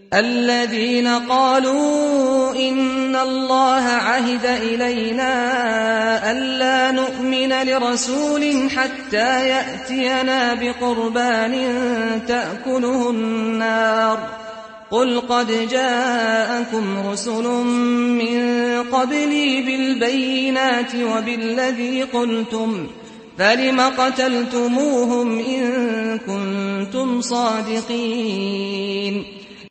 الذين قالوا إن الله عهد إلينا ألا نؤمن لرسول حتى يأتينا بقربان تأكله النار قل قد جاءكم رسل من قبلي بالبينات وبالذي قلتم فلم قتلتموهم إن كنتم صادقين